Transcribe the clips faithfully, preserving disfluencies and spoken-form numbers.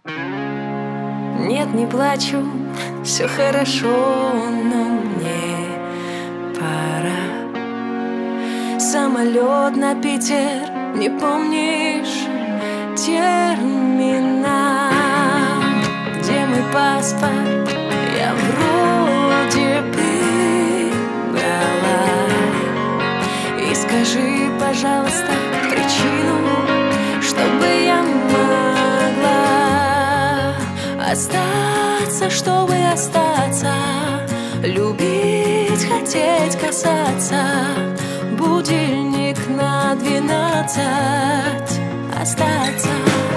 Нет, не плачу, все хорошо, но мне пора. Самолет на Питер, не помнишь терминал? Где мой паспорт? Я вроде бы брала. И скажи, пожалуйста, причину, чтобы я могла остаться, чтобы остаться, любить, хотеть, касаться. Будильник на двенадцать, остаться.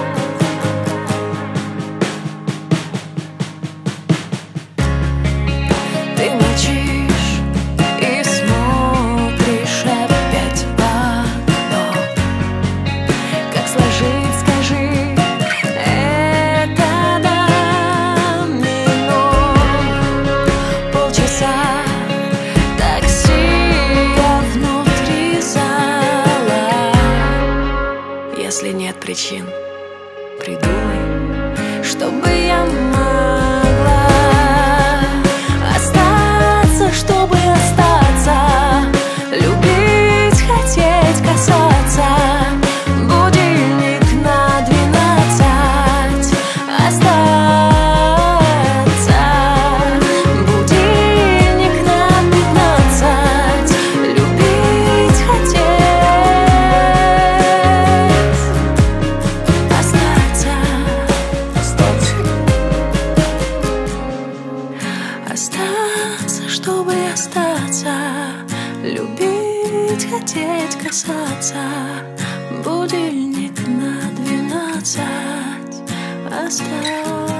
Ты молчишь и смотришь опять в окно. Как сложить, скажи, это домино? Полчаса такси, я внутри зала. Если нет причин, придумай, чтобы я могла остаться, чтобы остаться, любить, хотеть, касаться. Будильник на двенадцать, остаться. Будильник на пятнадцать, любить, хотеть, остаться. Остаться, чтобы остаться, любить, хотеть, касаться. Будильник на двенадцать, остаться.